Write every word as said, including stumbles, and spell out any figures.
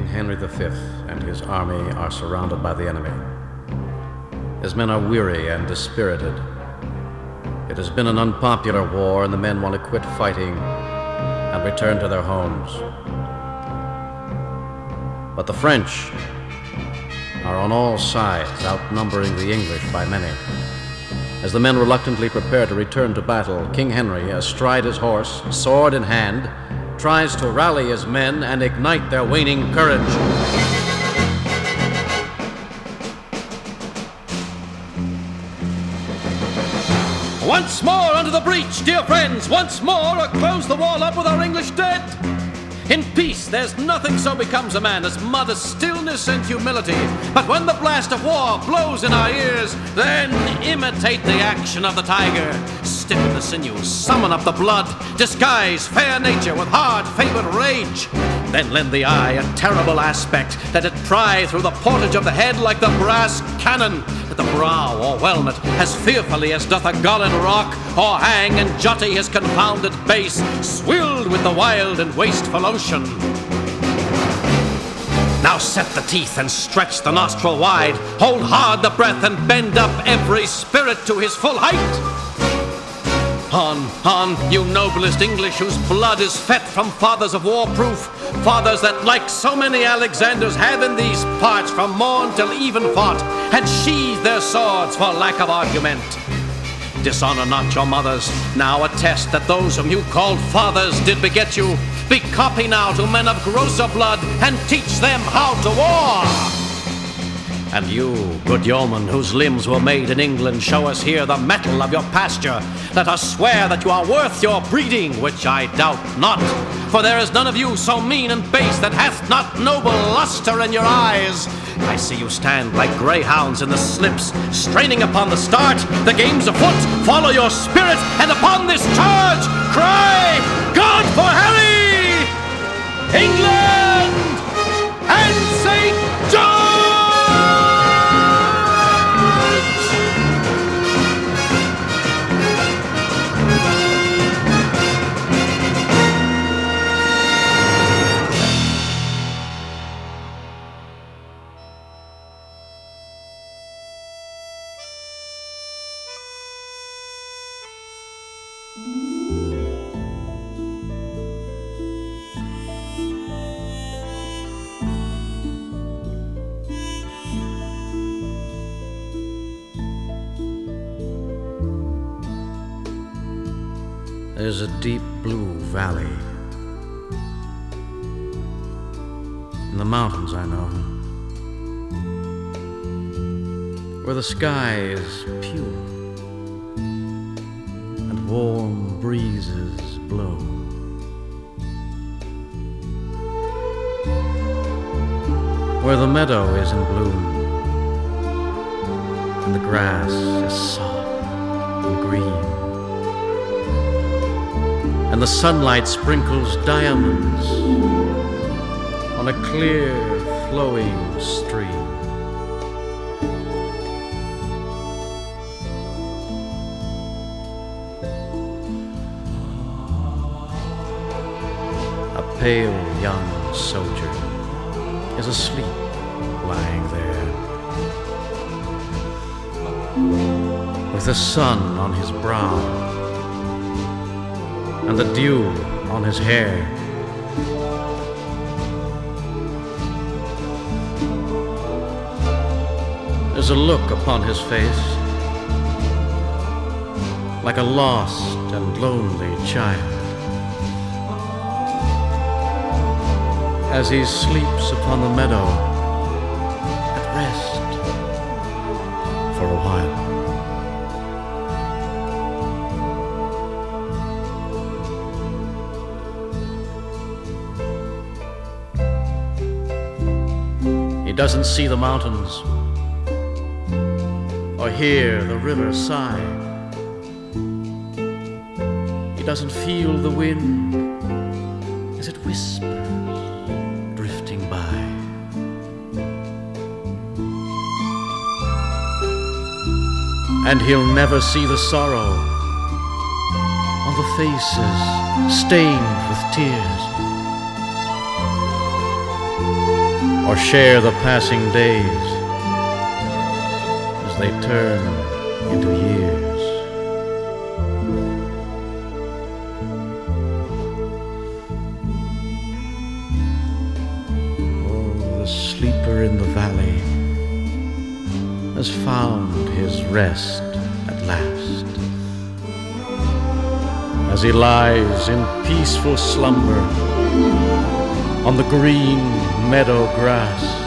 Henry the Fifth and his army are surrounded by the enemy. His men are weary and dispirited. It has been an unpopular war, and the men want to quit fighting and return to their homes. But the French are on all sides, outnumbering the English by many. As the men reluctantly prepare to return to battle, King Henry, astride his horse, sword in hand, tries to rally his men and ignite their waning courage. Once more under the breach, dear friends, once more, or close the wall up with our English dead. In peace, there's nothing so becomes a man as modest stillness and humility. But when the blast of war blows in our ears, then imitate the action of the tiger. Stiffen the sinews, summon up the blood, disguise fair nature with hard-favored rage. Then lend the eye a terrible aspect, let it pry through the portage of the head like the brass cannon, that the brow o'erwhelm it as fearfully as doth a golden rock, or hang and jutty his confounded base, swilled with the wild and wasteful ocean. Now set the teeth and stretch the nostril wide, hold hard the breath and bend up every spirit to his full height. On, on, you noblest English, whose blood is fet from fathers of war-proof, fathers that, like so many Alexanders, have in these parts from morn till even fought, and sheathed their swords for lack of argument. Dishonor not your mothers, now attest that those whom you called fathers did beget you. Be copy now to men of grosser blood, and teach them how to war. And you, good yeoman, whose limbs were made in England, show us here the mettle of your pasture. Let us swear that you are worth your breeding, which I doubt not. For there is none of you so mean and base that hath not noble lustre in your eyes. I see you stand like greyhounds in the slips, straining upon the start. The game's afoot, follow your spirit, and upon this charge, cry, God for Harry, England, and Saint George! There's a deep blue valley in the mountains, I know, where the sky is pure and warm breezes blow. Where the meadow is in bloom and the grass is soft and green, and the sunlight sprinkles diamonds on a clear, flowing stream. A pale young soldier is asleep lying there, with the sun on his brow and the dew on his hair. There's a look upon his face like a lost and lonely child as he sleeps upon the meadow at rest for a while. He doesn't see the mountains or hear the river sigh. He doesn't feel the wind as it whispers, drifting by. And he'll never see the sorrow on the faces stained with tears, or share the passing days as they turn into years. Oh, the sleeper in the valley has found his rest at last, as he lies in peaceful slumber on the green meadow grass.